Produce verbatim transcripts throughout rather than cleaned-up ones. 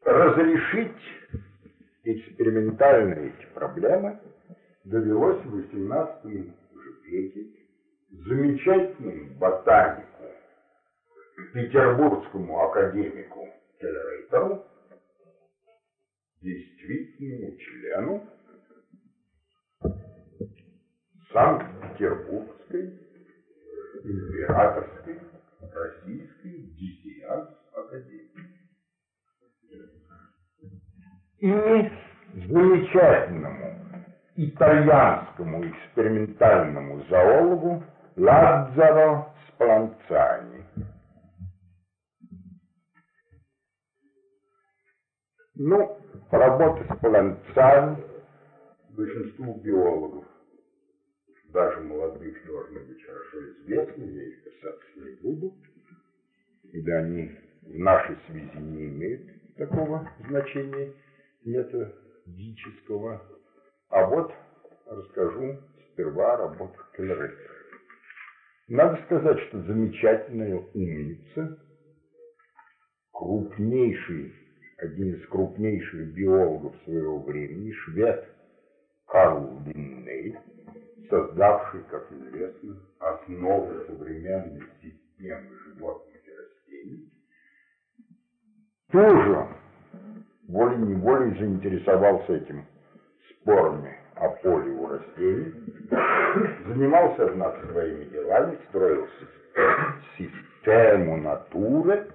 разрешить экспериментально эти проблемы довелось в восемнадцатом веке замечательному ботанику, петербургскому академику Келлерейтеру, действительному члену Санкт-Петербургской императорской российской диссиденс-академии. И замечательному итальянскому экспериментальному зоологу Ладзаро Спланцани. Ну, работа Спланцани большинству биологов, даже молодых, должны быть хорошо известны, я их касаться не буду, когда они в нашей связи не имеют такого значения методического. А вот расскажу сперва о работах Келлерейтера. Надо сказать, что замечательная умница, крупнейший, один из крупнейших биологов своего времени, швед Карл Линней, создавший, как известно, основы современной системы животных и растений, тоже волей-неволей заинтересовался этим спорами о поле у растений, занимался, однако, своими делами, строил систему натуры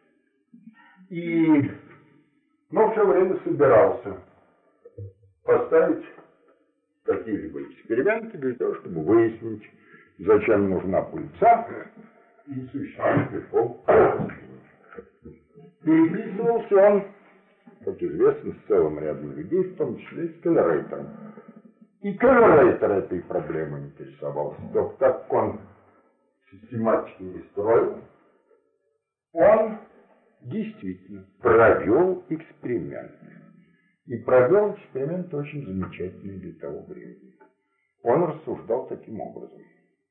и, но все время собирался поставить какие-либо эксперименты для того, чтобы выяснить, зачем нужна пыльца и существует ли пол растений. Переписывался он, как известно, с целым рядом людей, в том числе и с Келлерейтером. И Келлерейтер этой проблемой интересовался. Только так как он систематически не строил, он действительно провел эксперимент. И провел эксперимент очень замечательный для того времени. Он рассуждал таким образом.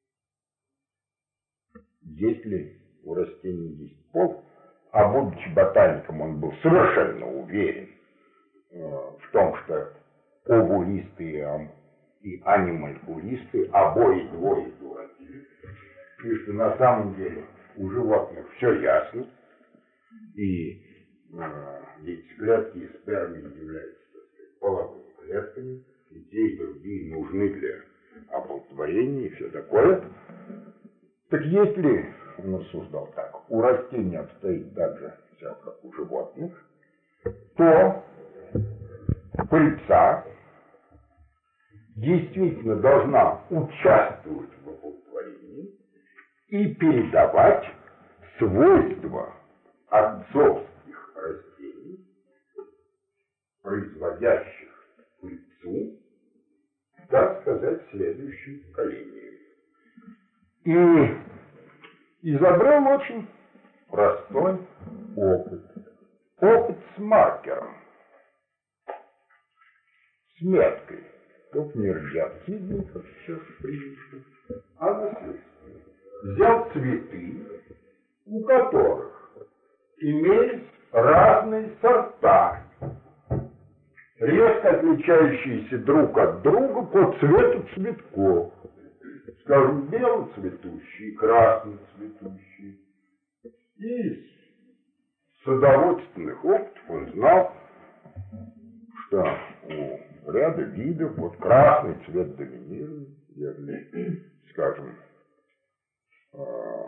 Если у растений есть пол, а будучи ботаником, он был совершенно уверен э, в том, что овулисты и анималькулисты обои двое дураки, и что на самом деле у животных все ясно, и э, яйцеклетки и спермы являются, так сказать, половыми клетками, и те, и другие нужны для оплодотворения и все такое. Так если, он рассуждал так, у растений обстоит так же, как у животных, то пыльца действительно должна участвовать в оплодотворении и передавать свойства отцовских растений, производящих пыльцу, так сказать, следующим поколениям. И изобрел очень простой опыт. Опыт с маркером, с меткой. Только не радиоактивный, как сейчас принято, а наследственный. Взял цветы, у которых имелись разные сорта, резко отличающиеся друг от друга по цвету цветков. Скажем, белоцветущие, красноцветущие. И из садоводственных опытов он знал, что у ряда видов вот красный цвет доминирует, если, скажем, э,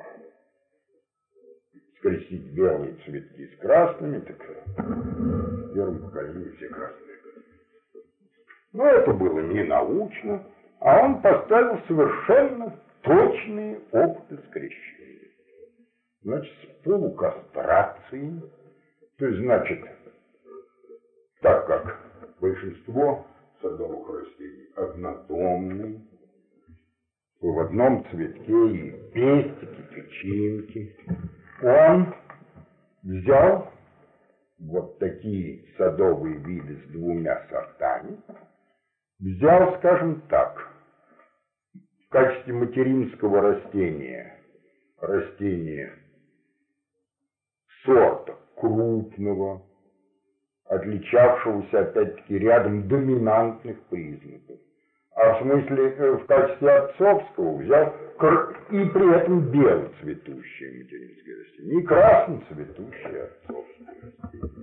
скрестить белые цветки с красными, так в первом поколении все красные. Но это было не научно, а он поставил совершенно точные опыты скрещивания. Значит, с полукастрацией, то есть, значит, так как большинство садовых растений однотомные, в одном цветке и пестики, тычинки, он взял вот такие садовые виды с двумя сортами, взял, скажем так, в качестве материнского растения, растения сорта крупного, отличавшегося опять-таки рядом доминантных признаков. А в смысле, в качестве отцовского взял и при этом белоцветущее материнское растение, и красноцветущее отцовское растение.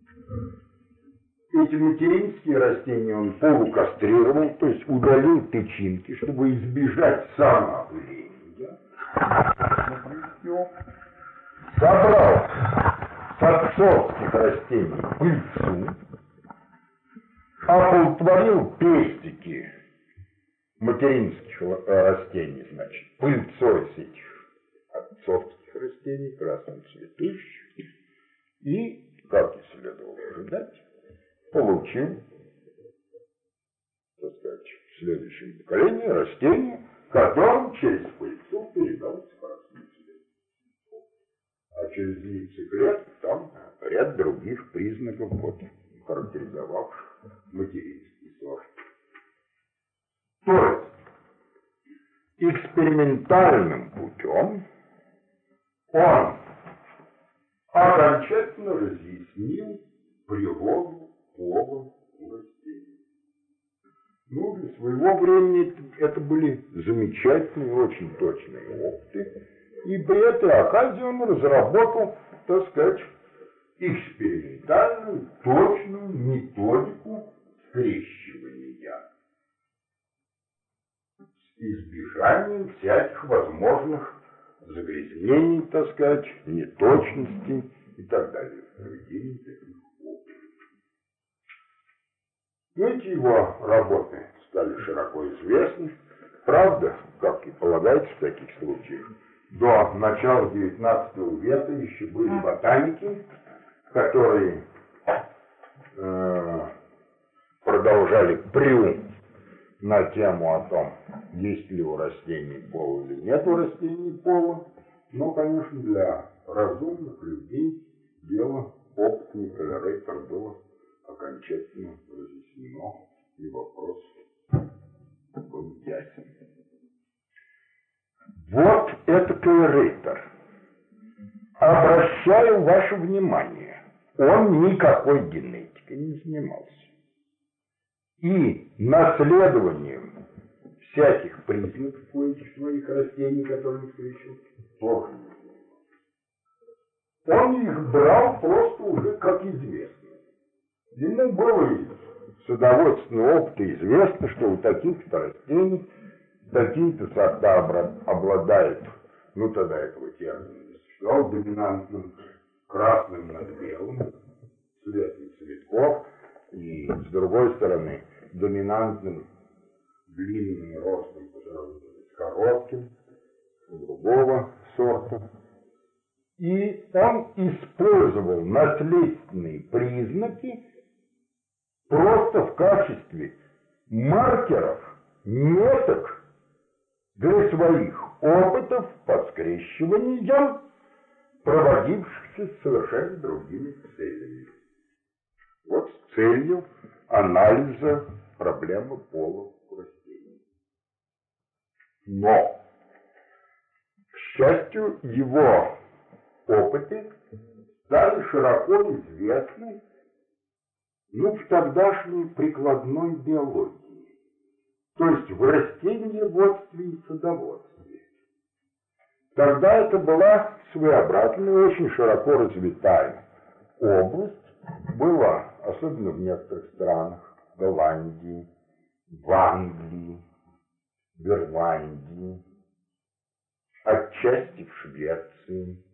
Эти материнские растения он полукастрировал, то есть удалил тычинки, чтобы избежать самоопыления. Собрал с отцовских растений пыльцу, оплодотворил пестики материнских растений, значит, пыльцой с этих отцовских растений, красноцветущих, и, как и следовало ожидать, получил, так сказать, в следующем поколении растение, которым через пыльцу передался красный цвет. А через яйцеклетку там ряд других признаков, вот, характеризовавших материнский сорт. То есть экспериментальным путем он окончательно разъяснил природу пола у растений. Ну, для своего времени это были замечательные, очень точные опыты, и при этой оказии он разработал, так сказать, экспериментальную, точную методику скрещивания с избежанием всяких возможных загрязнений, так сказать, неточностей и так далее в проведении таких опытов. Эти его работы стали широко известны. Правда, как и полагается в таких случаях, до начала девятнадцатого века еще были ботаники, которые э, продолжали приум на тему о том, есть ли у растений пол или нет у растений пола. Но, конечно, для разумных людей дело опытный колоратор было окончательно разъяснено, и вопрос был ясен. Вот это колоратор. Обращаю ваше внимание, он никакой генетикой не занимался. И наследованием всяких признаков у этих своих растений, которые он встречал, тоже не занимался. Он их брал просто уже как известно. Ему было из садоводственного опыта известно, что у таких-то растений такие-то сорта обладают, ну тогда этого термина не существовало, доминантным красным над белым цветом цветков, и с другой стороны доминантным длинным ростом по сравнению с коротким другого сорта. И он использовал наследственные признаки просто в качестве маркеров, меток для своих опытов по скрещиванию, проводившихся с совершенно другими целями. Вот с целью анализа проблемы пола растений. Но, к счастью, его опыты стали широко известны, ну, в тогдашней прикладной биологии, то есть в растениеводстве и садоводстве. Тогда это была своеобразная, очень широко развитая область, была, особенно в некоторых странах, в Голландии, в Англии, в Ирландии, отчасти в Швеции.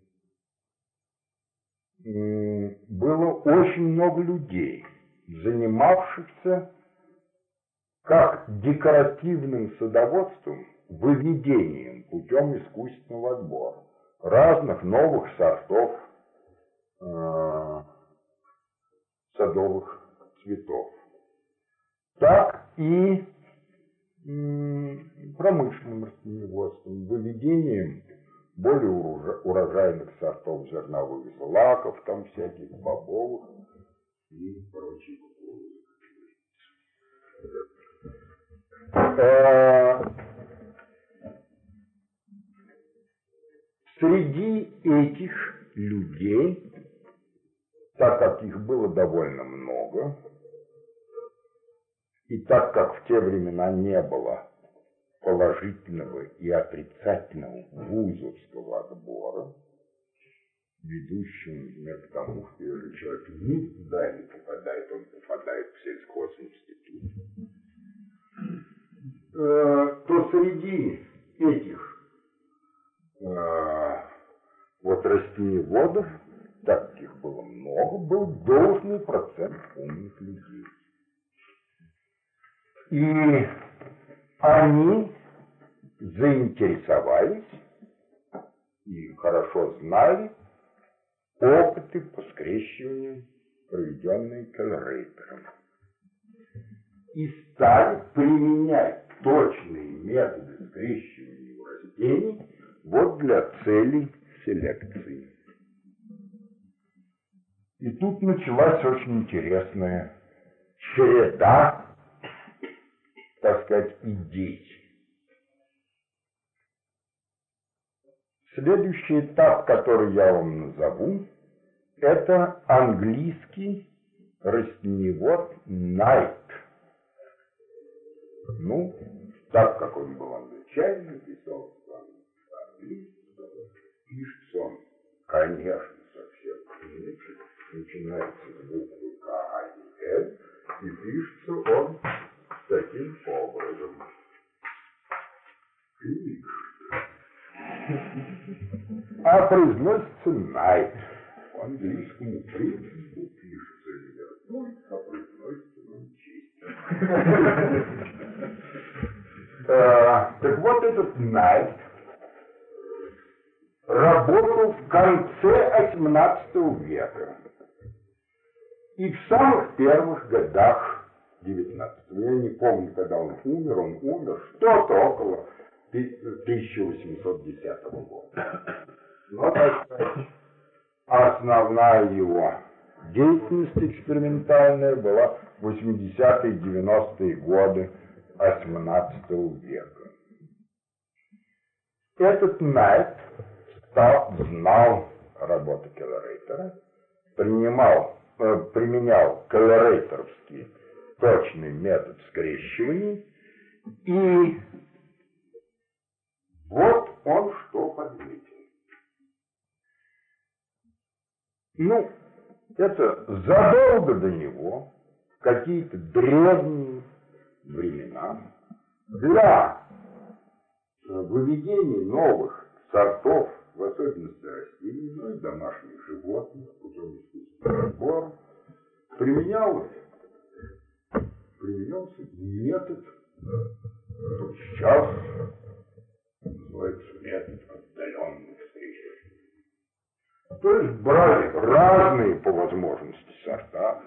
Было очень много людей, занимавшихся как декоративным садоводством, выведением путем искусственного отбора разных новых сортов э, садовых цветов, так и м, промышленным растениеводством, выведением более урожайных сортов зерновых злаков, там всяких бобовых и прочих. Среди этих людей так как их было довольно много, и так как в те времена не было положительного и отрицательного вузовского отбора, ведущим, например, к тому, что если человек никуда не попадает, он попадает в сельхозинститут, э, то среди этих э, вот растениеводов, так как их было много, был должный процент умных людей. И они заинтересовались и хорошо знали опыты по скрещиванию, проведенные Коллерейтером, и стали применять точные методы скрещивания растений вот для целей селекции. И тут началась очень интересная череда, так сказать, идей. Следующий этап, который я вам назову, это английский растениевод Найт. Ну, так как он был англичанин, писал по-английски, пишется он, конечно, совсем иначе, начинается с буквы К, А и Л, и пишется он таким образом. Книг. А произносится Найт. По английскому принципу пишется Ливерпуль, а произносится Манчестер. Так вот, этот Найт работал в конце осьмнадцатого века и в самых первых годах девятнадцатого. Я не помню, когда он умер, он умер что-то около тысяча восемьсот десятого года. Но, так сказать, основная его деятельность экспериментальная была в восьмидесятые девяностые годы осьмнадцатого века. Этот Найт стал, знал работу Коллерейтера, принимал, э, применял коллерейтеровский точный метод скрещивания, и вот он что подметил. Ну, это задолго до него, в какие-то древние времена, для выведения новых сортов, в особенности растений, ну и домашних животных, путем искусственного отбора, применялось, применялся метод, который сейчас называется метод отдаленных скрещиваний. То есть брали разные по возможности сорта,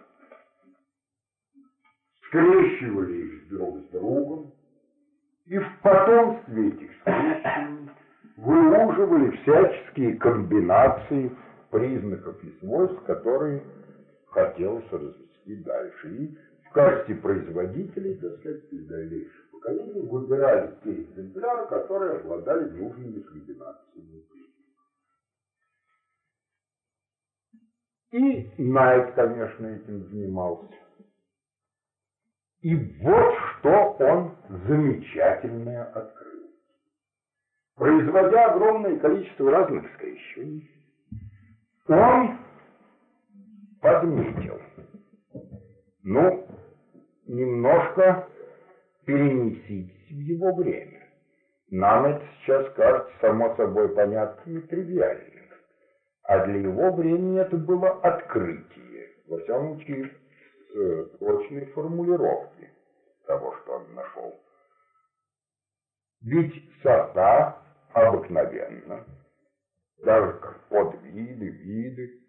скрещивали их друг с другом, и в потомстве этих скрещиваний выуживали всяческие комбинации признаков и свойств, которые хотелось развести дальше. И в качестве производителей, так сказать, из дальнейших поколений выбирали те экземпляры, которые обладали нужными комбинациями. И Найт, конечно, этим занимался. И вот что он замечательное открыл. Производя огромное количество разных скрещиваний, он подметил, ну, немножко перенеситесь в его время. Нам это сейчас кажется само собой понятным и тривиальным. А для его времени это было открытие, во всяком случае, с точной формулировки того, что он нашел. Ведь сорта обыкновенно, даже как подвиды, виды,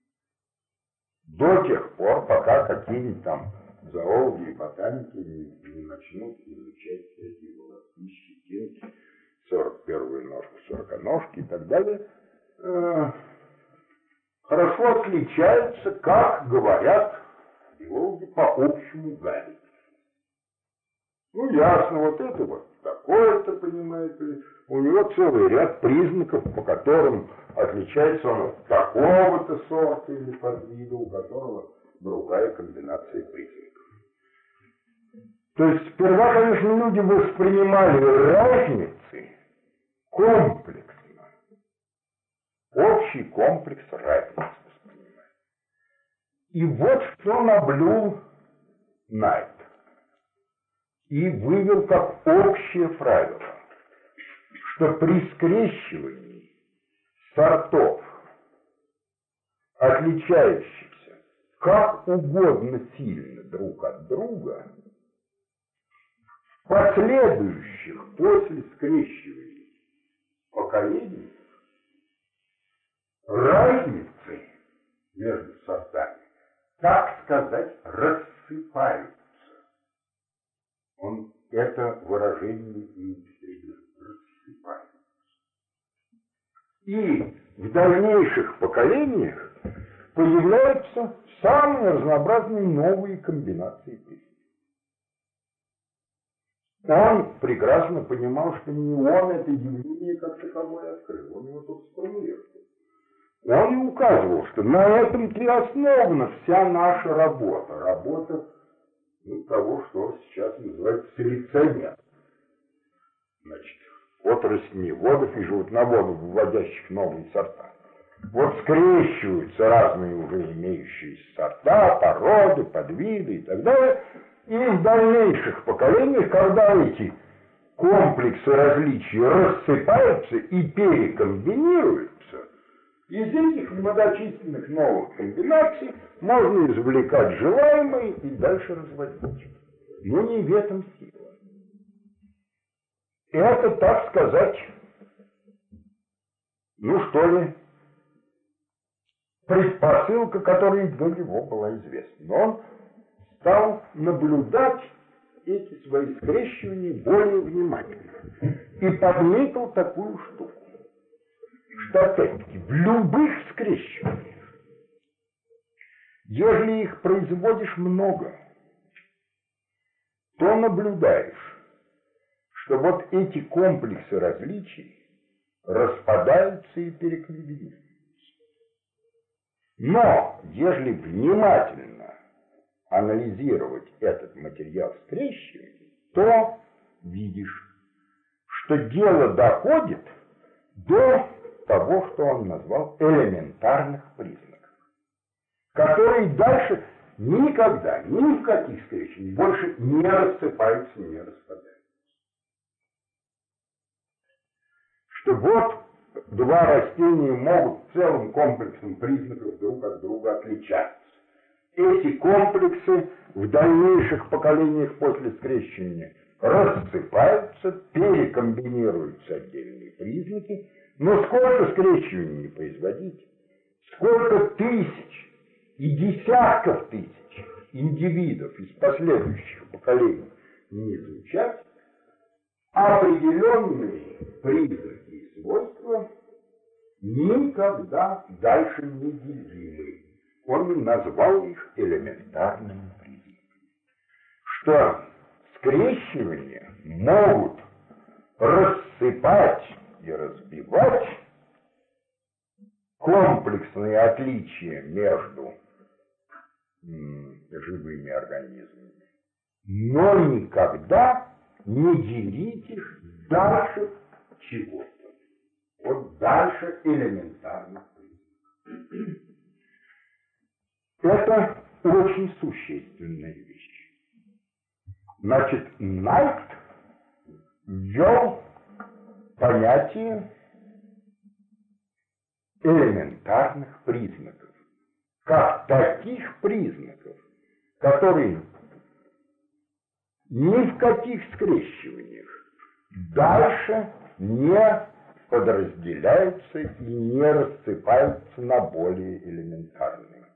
до тех пор, пока какие-нибудь там зоологи и ботаники не, не начнут изучать всякие волоски, щетинки, сорок первую ножку, сороконожки и так далее, э, хорошо отличаются, как говорят биологи, по общему гамме. Ну, ясно, вот это вот такое-то, понимаете, у него целый ряд признаков, по которым отличается он от такого-то сорта или подвида, у которого другая комбинация признаков. То есть сперва, конечно, люди воспринимали разницы комплексно. Общий комплекс разниц воспринимали. И вот что наблюл Найт. И вывел как общее правило, что при скрещивании сортов, отличающихся как угодно сильно друг от друга, последующих после скрещивания поколений разницы между сортами, так сказать, рассыпаются. Он это выражение и употребил. Рассыпаются. И в дальнейших поколениях появляются самые разнообразные новые комбинации признаков. Он прекрасно понимал, что не он это явление как таковое открыл, он его только сформулировал. Он и указывал, что на этом-то и основана вся наша работа, работа ну, того, что сейчас называется селекционер. Значит, от растениеводов и животноводов, вводящих новые сорта. Вот скрещиваются разные уже имеющиеся сорта, породы, подвиды и так далее. И в дальнейших поколениях, когда эти комплексы различий рассыпаются и перекомбинируются, из этих многочисленных новых комбинаций можно извлекать желаемые и дальше разводить. Но не в этом сила. Это, так сказать, ну что ли, предпосылка, которая до него была известна. Но он стал наблюдать эти свои скрещивания более внимательно и подметил такую штуку, что опять-таки в любых скрещиваниях, если их производишь много, то наблюдаешь, что вот эти комплексы различий распадаются и перекомбинируются. Но если внимательно анализировать этот материал скрещивания, то видишь, что дело доходит до того, что он назвал элементарных признаков, которые дальше никогда, ни в каких скрещиваниях больше не рассыпаются, не распадаются. Что вот два растения могут целым комплексом признаков друг от друга отличаться. Эти комплексы в дальнейших поколениях после скрещивания рассыпаются, перекомбинируются отдельные признаки, но сколько скрещиваний не производить, сколько тысяч и десятков тысяч индивидов из последующих поколений не изучать, определенные признаки и свойства никогда дальше не делимы. Он назвал их элементарными признаками. Что скрещивания могут рассыпать и разбивать комплексные отличия между м, живыми организмами, но никогда не делить их дальше чего-то. Вот дальше элементарных признаков. Это очень существенная вещь. Значит, Найт ввел понятие элементарных признаков, как таких признаков, которые ни в каких скрещиваниях дальше не подразделяются и не рассыпаются на более элементарные.